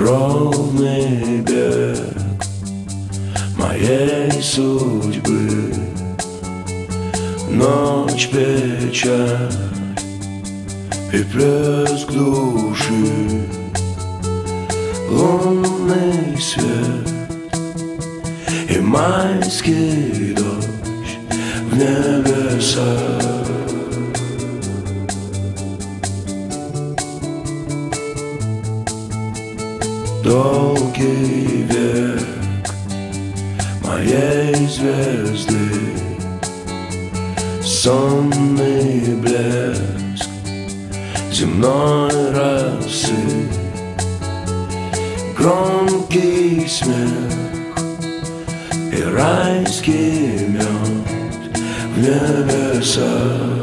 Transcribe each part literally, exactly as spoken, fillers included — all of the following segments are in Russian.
ровный бег моей судьбы. Ночь, печаль и плеск души, лунный свет и майский дождь в небесах. Долгий век моей звезды, сонный блеск земной росы, громкий смех и райский мед в небесах.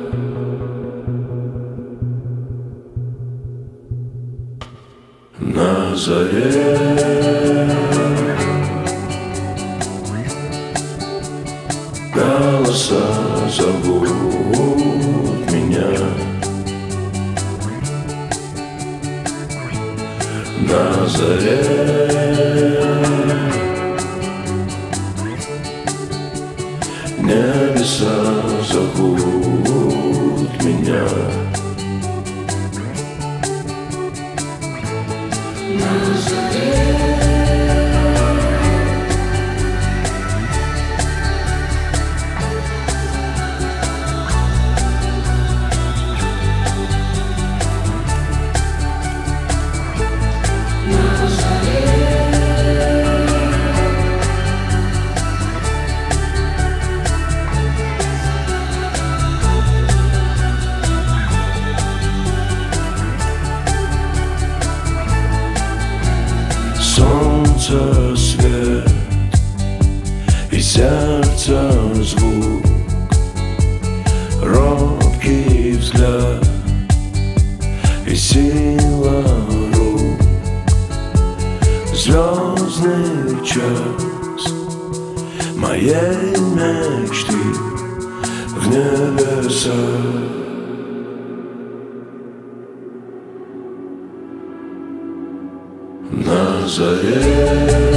На заре голоса зовут меня. На заре небеса зовут меня. На заре солнце свет и сердце звук, робкий взгляд и сила рук, звездный час моей мечты в небесах. На заре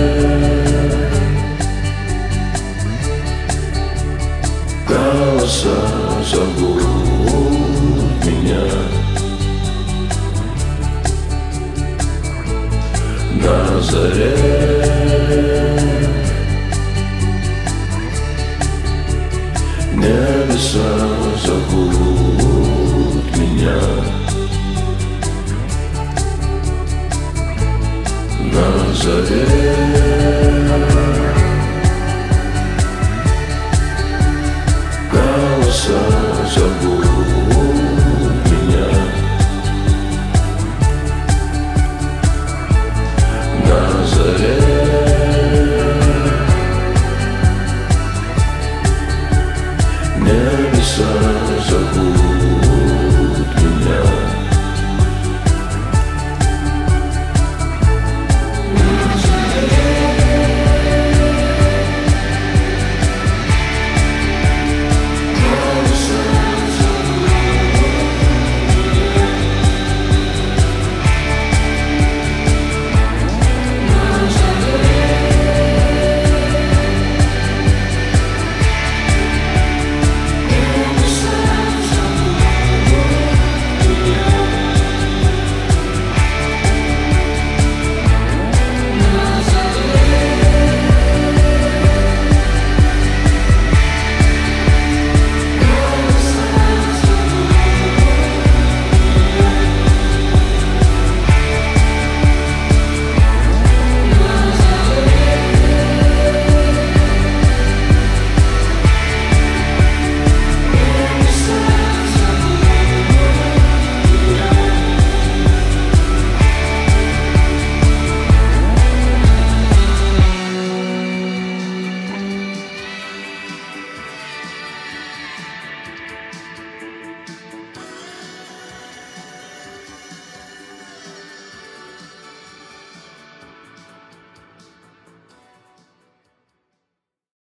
голоса зовут меня. На заре небеса зовут меня. На заре